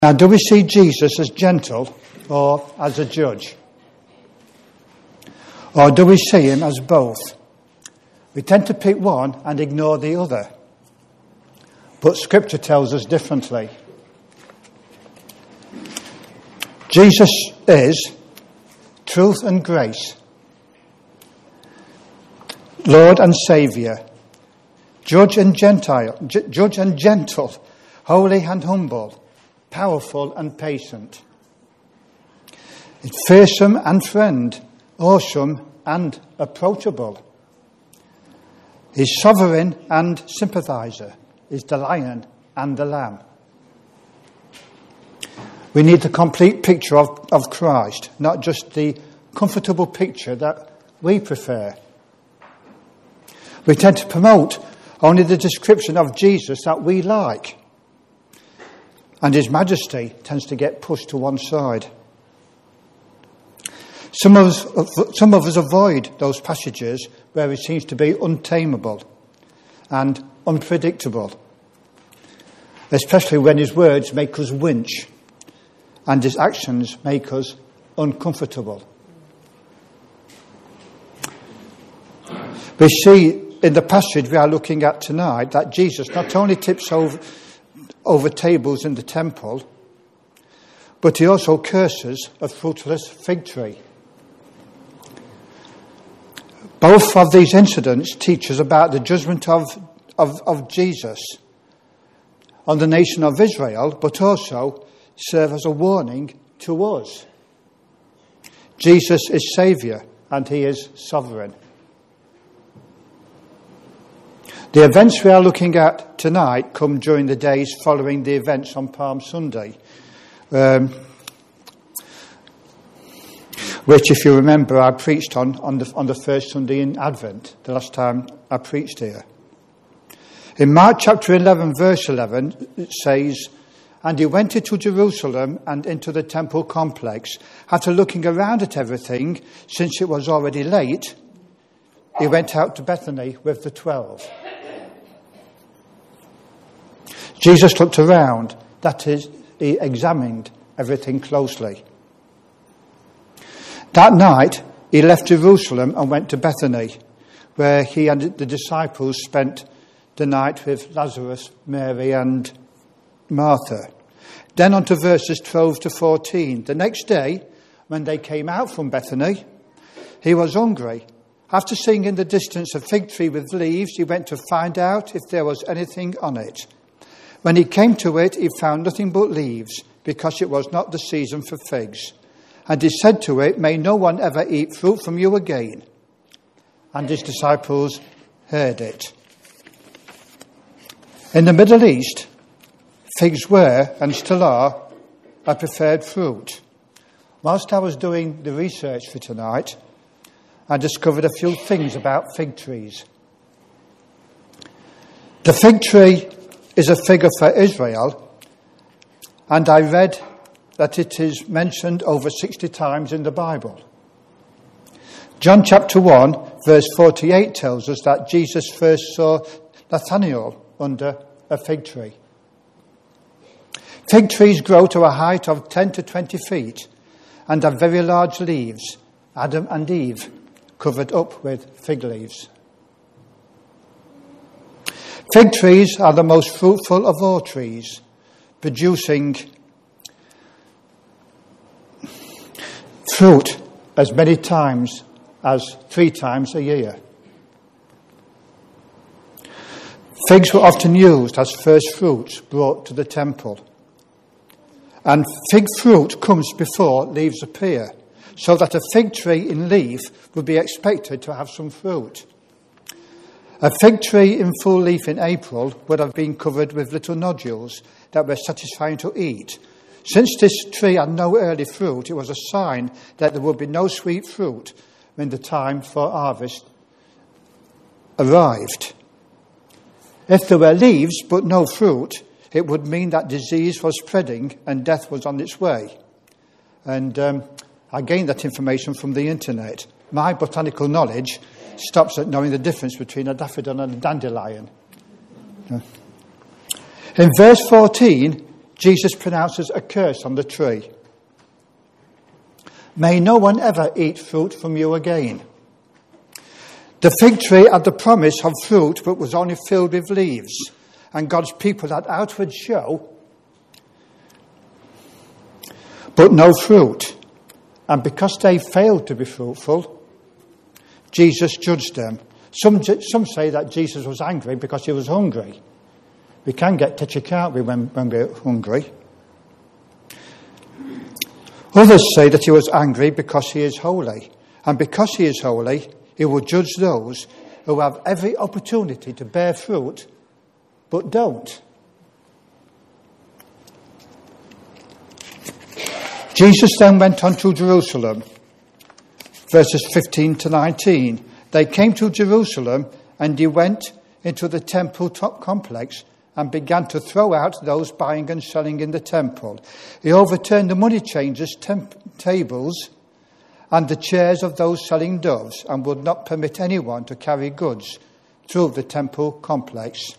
Now, do we see Jesus as gentle or as a judge? Or do we see him as both? We tend to pick one and ignore the other. But Scripture tells us differently. Jesus is truth and grace, Lord and Saviour, judge and gentle, holy and humble, powerful and patient, fearsome and friend, awesome and approachable. He's sovereign and sympathizer. He's the lion and the lamb. We need the complete picture of Christ, not just the comfortable picture that we prefer. We tend to promote only the description of Jesus that we like, and his majesty tends to get pushed to one side. Some of us avoid those passages where he seems to be untamable and unpredictable, especially when his words make us wince and his actions make us uncomfortable. We see in the passage we are looking at tonight that Jesus not only tips over tables in the temple, but he also curses a fruitless fig tree. Both of these incidents teach us about the judgment of Jesus on the nation of Israel, but also serve as a warning to us. Jesus is Saviour and he is sovereign. The events we are looking at tonight come during the days following the events on Palm Sunday, which, if you remember, I preached on the first Sunday in Advent, the last time I preached here. In Mark chapter 11, verse 11, it says, "And he went into Jerusalem and into the temple complex. After looking around at everything, since it was already late, he went out to Bethany with the 12. Jesus looked around, that is, he examined everything closely. That night, he left Jerusalem and went to Bethany, where he and the disciples spent the night with Lazarus, Mary and Martha. Then on to verses 12 to 14. The next day, when they came out from Bethany, he was hungry. After seeing in the distance a fig tree with leaves, he went to find out if there was anything on it. When he came to it, he found nothing but leaves, because it was not the season for figs. And he said to it, 'May no one ever eat fruit from you again.' And his disciples heard it." In the Middle East, figs were, and still are, a preferred fruit. Whilst I was doing the research for tonight, I discovered a few things about fig trees. The fig tree is a figure for Israel, and I read that it is mentioned over 60 times in the Bible. John chapter 1, verse 48 tells us that Jesus first saw Nathanael under a fig tree. Fig trees grow to a height of 10 to 20 feet and have very large leaves. Adam and Eve covered up with fig leaves. Fig trees are the most fruitful of all trees, producing fruit as many times as 3 times a year. Figs were often used as first fruits brought to the temple. And fig fruit comes before leaves appear, so that a fig tree in leaf would be expected to have some fruit. A fig tree in full leaf in April would have been covered with little nodules that were satisfying to eat. Since this tree had no early fruit, it was a sign that there would be no sweet fruit when the time for harvest arrived. If there were leaves but no fruit, it would mean that disease was spreading and death was on its way. And I gained that information from the internet. My botanical knowledge stops at knowing the difference between a daffodil and a dandelion. In verse 14, Jesus pronounces a curse on the tree. May no one ever eat fruit from you again. The fig tree had the promise of fruit, but was only filled with leaves. And God's people had outward show, but no fruit. And because they failed to be fruitful, Jesus judged them. Some say that Jesus was angry because he was hungry. We can get touchy, can't we, when we're hungry? Others say that he was angry because he is holy. And because he is holy, he will judge those who have every opportunity to bear fruit, but don't. Jesus then went on to Jerusalem. Verses 15 to 19. They came to Jerusalem, and he went into the temple complex and began to throw out those buying and selling in the temple. He overturned the money changers' tables and the chairs of those selling doves, and would not permit anyone to carry goods through the temple complex.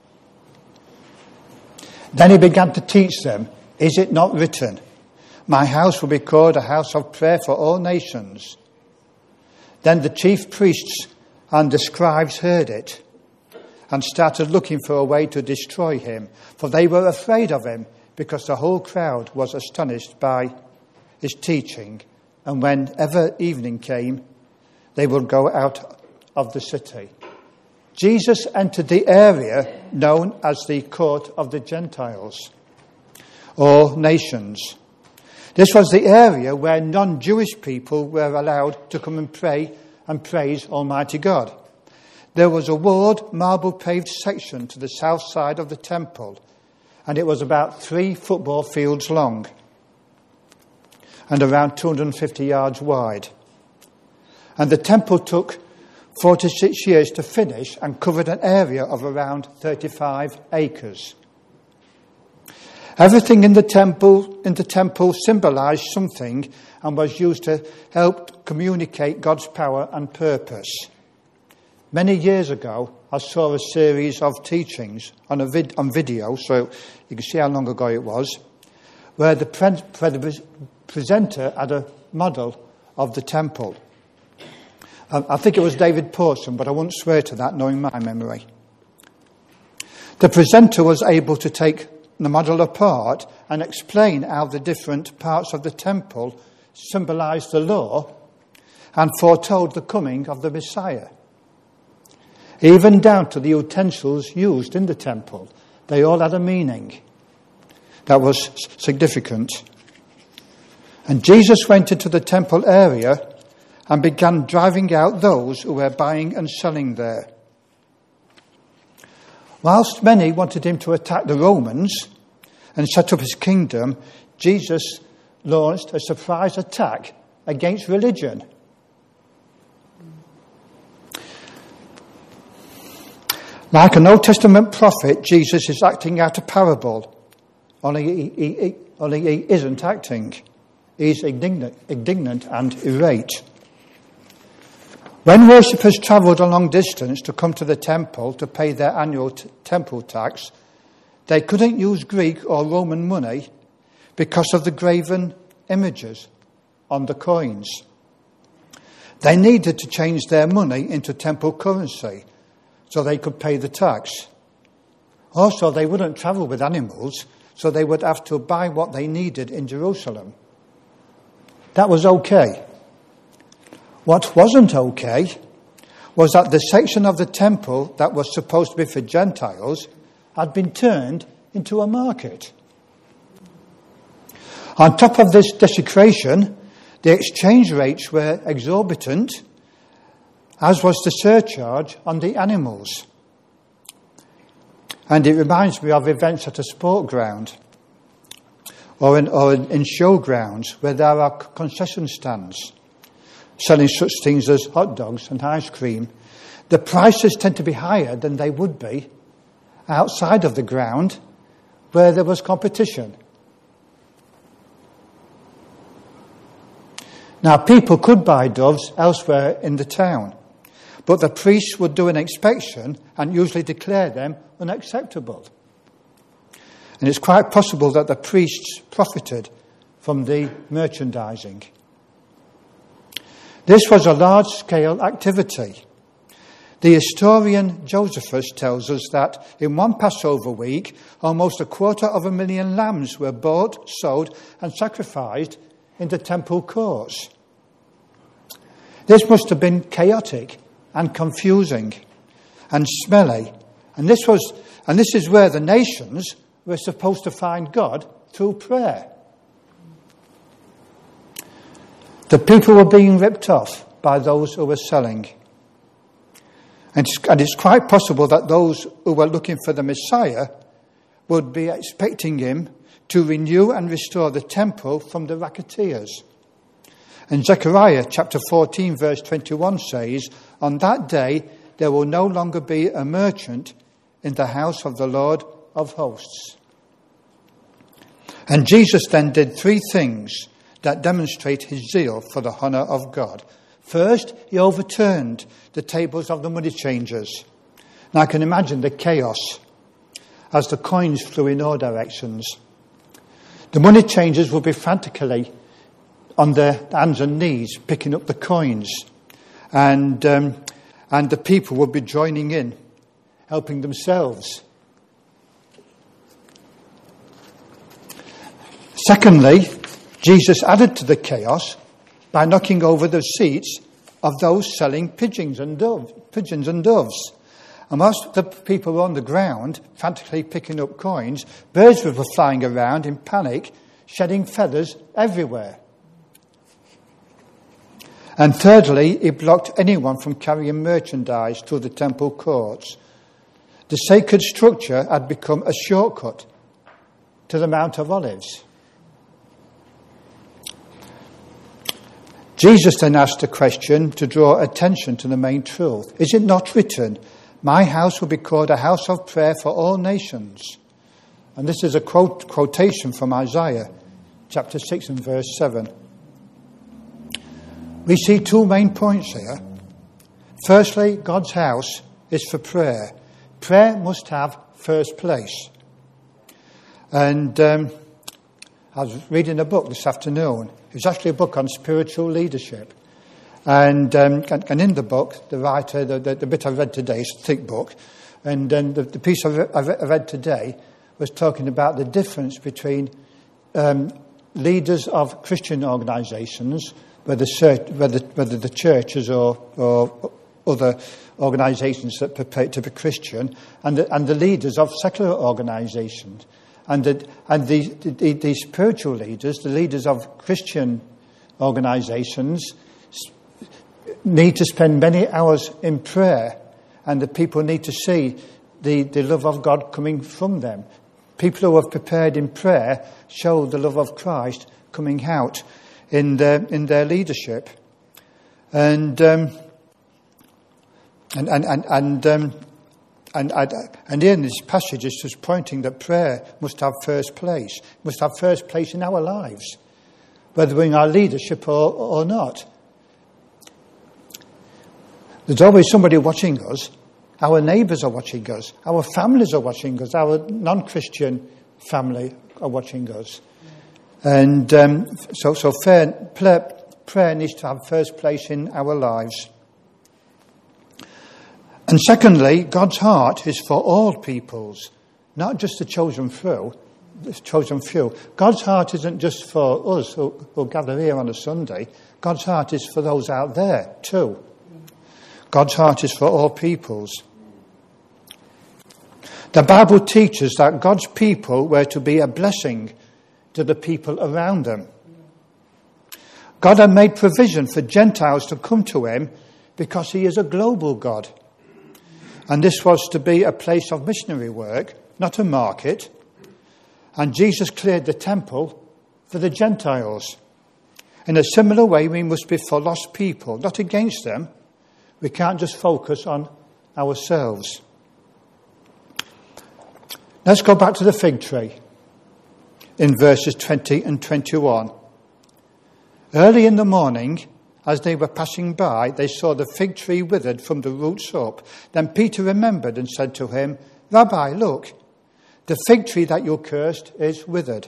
Then he began to teach them, "Is it not written, 'My house will be called a house of prayer for all nations'?" Then the chief priests and the scribes heard it and started looking for a way to destroy him, for they were afraid of him, because the whole crowd was astonished by his teaching. And whenever evening came, they would go out of the city. Jesus entered the area known as the Court of the Gentiles, or nations. This was the area where non-Jewish people were allowed to come and pray and praise Almighty God. There was a walled, marble-paved section to the south side of the temple, and it was about 3 football fields long and around 250 yards wide. And the temple took 46 years to finish and covered an area of around 35 acres. Everything in the temple symbolized something and was used to help communicate God's power and purpose. Many years ago, I saw a series of teachings on video, so you can see how long ago it was, where the presenter had a model of the temple. I think it was David Pawson, but I won't swear to that, knowing my memory. The presenter was able to take the model apart and explain how the different parts of the temple symbolized the law and foretold the coming of the Messiah. Even down to the utensils used in the temple, they all had a meaning that was significant. And Jesus went into the temple area and began driving out those who were buying and selling there. Whilst many wanted him to attack the Romans and set up his kingdom, Jesus launched a surprise attack against religion. Like an Old Testament prophet, Jesus is acting out a parable, only he isn't acting. He's indignant and irate. When worshippers travelled a long distance to come to the temple to pay their annual temple tax, they couldn't use Greek or Roman money because of the graven images on the coins. They needed to change their money into temple currency so they could pay the tax. Also, they wouldn't travel with animals, so they would have to buy what they needed in Jerusalem. That was okay. What wasn't okay was that the section of the temple that was supposed to be for Gentiles had been turned into a market. On top of this desecration, the exchange rates were exorbitant, as was the surcharge on the animals. And it reminds me of events at a sport ground or in showgrounds where there are concession stands selling such things as hot dogs and ice cream. The prices tend to be higher than they would be outside of the ground where there was competition. Now, people could buy doves elsewhere in the town, but the priests would do an inspection and usually declare them unacceptable. And it's quite possible that the priests profited from the merchandising. This was a large-scale activity. The historian Josephus tells us that in one Passover week, almost 250,000 lambs were bought, sold, and sacrificed in the temple courts. This must have been chaotic and confusing and smelly. And this is where the nations were supposed to find God through prayer. The people were being ripped off by those who were selling. And it's quite possible that those who were looking for the Messiah would be expecting him to renew and restore the temple from the racketeers. And Zechariah chapter 14 verse 21 says, "On that day there will no longer be a merchant in the house of the Lord of hosts." And Jesus then did three things that demonstrate his zeal for the honour of God. First, he overturned the tables of the money changers. Now I can imagine the chaos as the coins flew in all directions. The money changers would be frantically on their hands and knees picking up the coins, and the people would be joining in, helping themselves. Secondly, Jesus added to the chaos by knocking over the seats of those selling pigeons and doves. And whilst the people were on the ground, frantically picking up coins, birds were flying around in panic, shedding feathers everywhere. And thirdly, he blocked anyone from carrying merchandise through the temple courts. The sacred structure had become a shortcut to the Mount of Olives. Jesus then asked a question to draw attention to the main truth. Is it not written, "My house will be called a house of prayer for all nations"? And this is a quotation from Isaiah chapter 6 and verse 7. We see two main points here. Firstly, God's house is for prayer. Prayer must have first place. And I was reading a book this afternoon. It was actually a book on spiritual leadership. And in the book, the writer, the bit I read today is a thick book, and then the piece I read today was talking about the difference between leaders of Christian organisations, whether the churches or other organisations that purport to be Christian, and the leaders of secular organisations. And the spiritual leaders, the leaders of Christian organisations, need to spend many hours in prayer, and the people need to see the love of God coming from them. People who have prepared in prayer show the love of Christ coming out in their leadership, and in this passage, it's just pointing that prayer must have first place. It must have first place in our lives, whether we're in our leadership or not. There's always somebody watching us. Our neighbours are watching us. Our families are watching us. Our non-Christian family are watching us. And so prayer needs to have first place in our lives. And secondly, God's heart is for all peoples, not just the chosen few. God's heart isn't just for us who gather here on a Sunday. God's heart is for those out there too. God's heart is for all peoples. The Bible teaches that God's people were to be a blessing to the people around them. God had made provision for Gentiles to come to him because he is a global God. And this was to be a place of missionary work, not a market. And Jesus cleared the temple for the Gentiles. In a similar way, we must be for lost people, not against them. We can't just focus on ourselves. Let's go back to the fig tree in verses 20 and 21. Early in the morning, as they were passing by, they saw the fig tree withered from the roots up. Then Peter remembered and said to him, "Rabbi, look, the fig tree that you cursed is withered.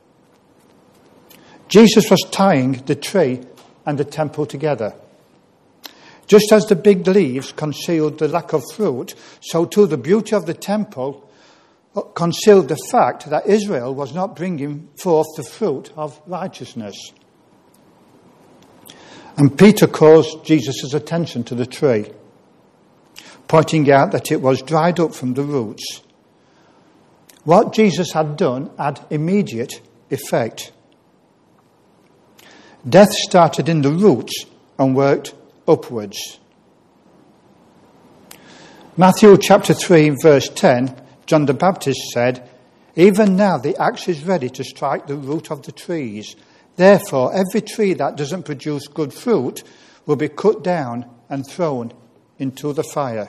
Jesus was tying the tree and the temple together. Just as the big leaves concealed the lack of fruit, so too the beauty of the temple concealed the fact that Israel was not bringing forth the fruit of righteousness. And Peter calls Jesus' attention to the tree, pointing out that it was dried up from the roots. What Jesus had done had immediate effect. Death started in the roots and worked upwards. Matthew chapter 3 verse 10, John the Baptist said, "Even now the axe is ready to strike the root of the trees. Therefore every tree that doesn't produce good fruit will be cut down and thrown into the fire."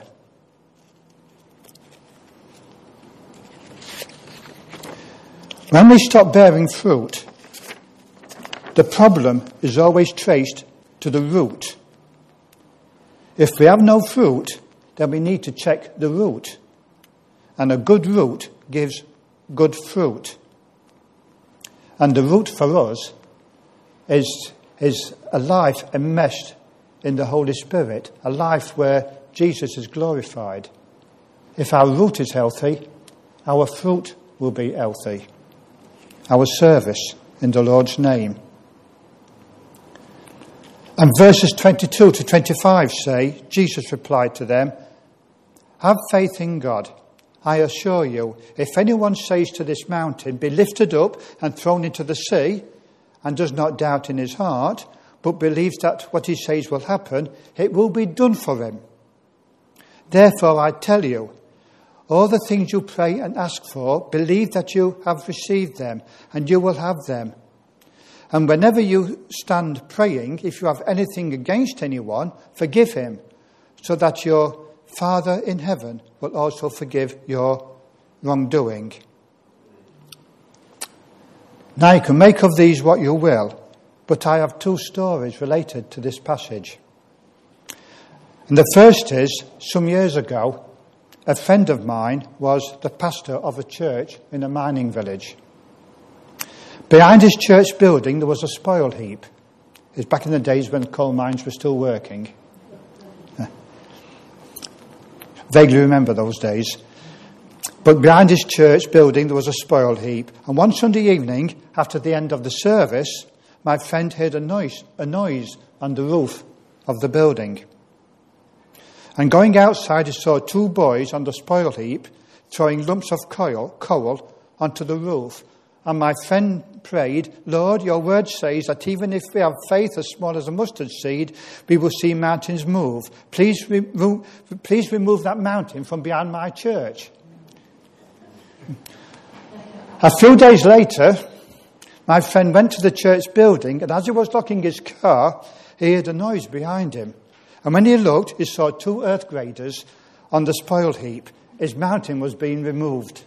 When we stop bearing fruit, the problem is always traced to the root. If we have no fruit, then we need to check the root. And a good root gives good fruit. And the root for us is a life enmeshed in the Holy Spirit, a life where Jesus is glorified. If our root is healthy, our fruit will be healthy. Our service in the Lord's name. And verses 22 to 25 say, Jesus replied to them, "Have faith in God. I assure you, if anyone says to this mountain, 'Be lifted up and thrown into the sea,' and does not doubt in his heart, but believes that what he says will happen, it will be done for him. Therefore I tell you, all the things you pray and ask for, believe that you have received them, and you will have them. And whenever you stand praying, if you have anything against anyone, forgive him, so that your Father in heaven will also forgive your wrongdoing." Now you can make of these what you will, but I have two stories related to this passage. And the first is, some years ago, a friend of mine was the pastor of a church in a mining village. Behind his church building there was a spoil heap. It was back in the days when coal mines were still working. Vaguely remember those days. But behind his church building there was a spoil heap. And one Sunday evening, after the end of the service, my friend heard a noise on the roof of the building. And going outside, he saw two boys on the spoil heap throwing lumps of coal onto the roof. And my friend prayed, "Lord, your word says that even if we have faith as small as a mustard seed, we will see mountains move. Please remove that mountain from behind my church." A few days later, my friend went to the church building, and as he was locking his car, he heard a noise behind him. And when he looked, he saw two earth graders on the spoil heap. His mountain was being removed.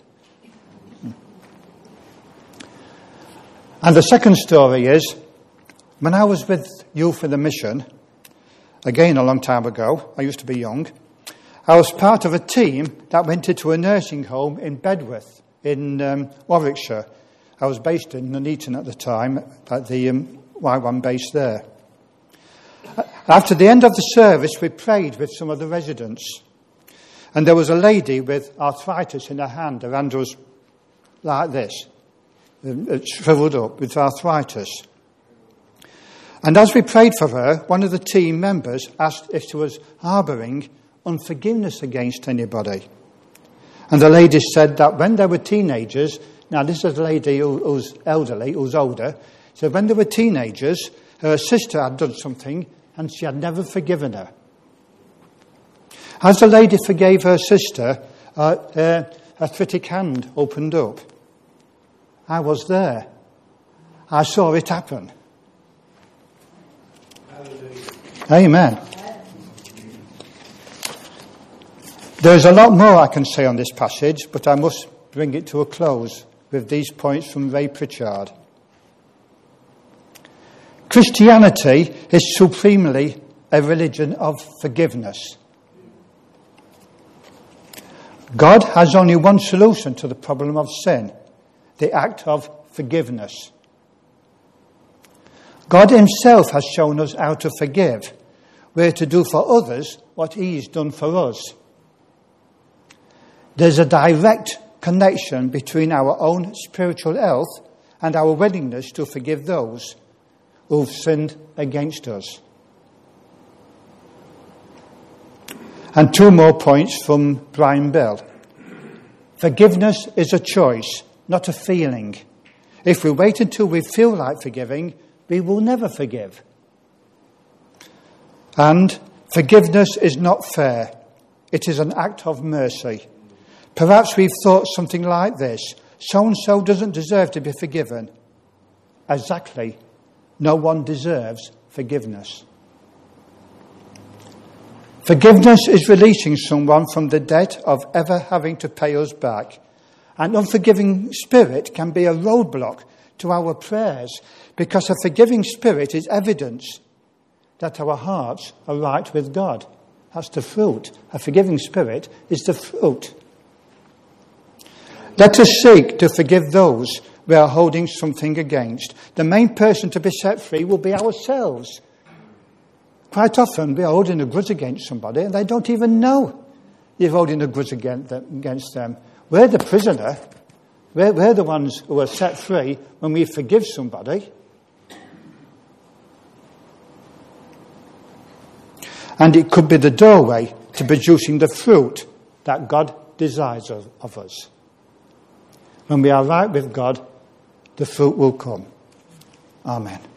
And the second story is, when I was with Youth in the Mission, again a long time ago, I used to be young, I was part of a team that went into a nursing home in Bedworth in Warwickshire. I was based in Nuneaton at the time, at the Y1 base there. After the end of the service, we prayed with some of the residents. And there was a lady with arthritis in her hand. Her hand was like this, shriveled up with arthritis. And as we prayed for her, one of the team members asked if she was harbouring unforgiveness against anybody. And the lady said that when they were teenagers, now this is a lady who's elderly, who's older, so when they were teenagers, her sister had done something and she had never forgiven her. As the lady forgave her sister, her arthritic hand opened up. I was there. I saw it happen. Amen. There's a lot more I can say on this passage, but I must bring it to a close with these points from Ray Pritchard. Christianity is supremely a religion of forgiveness. God has only one solution to the problem of sin, the act of forgiveness. God himself has shown us how to forgive. We're to do for others what he has done for us. There's a direct connection between our own spiritual health and our willingness to forgive those who've sinned against us. And 2 more points from Brian Bell. Forgiveness is a choice, not a feeling. If we wait until we feel like forgiving, we will never forgive. And forgiveness is not fair. It is an act of mercy. Perhaps we've thought something like this: so-and-so doesn't deserve to be forgiven. Exactly. No one deserves forgiveness. Forgiveness is releasing someone from the debt of ever having to pay us back. An unforgiving spirit can be a roadblock to our prayers, because a forgiving spirit is evidence that our hearts are right with God. That's the fruit. A forgiving spirit is the fruit. Let us seek to forgive those we are holding something against. The main person to be set free will be ourselves. Quite often we are holding a grudge against somebody and they don't even know you're holding a grudge against them. We're the prisoner. We're the ones who are set free when we forgive somebody. And it could be the doorway to producing the fruit that God desires of us. When we are right with God, the fruit will come. Amen.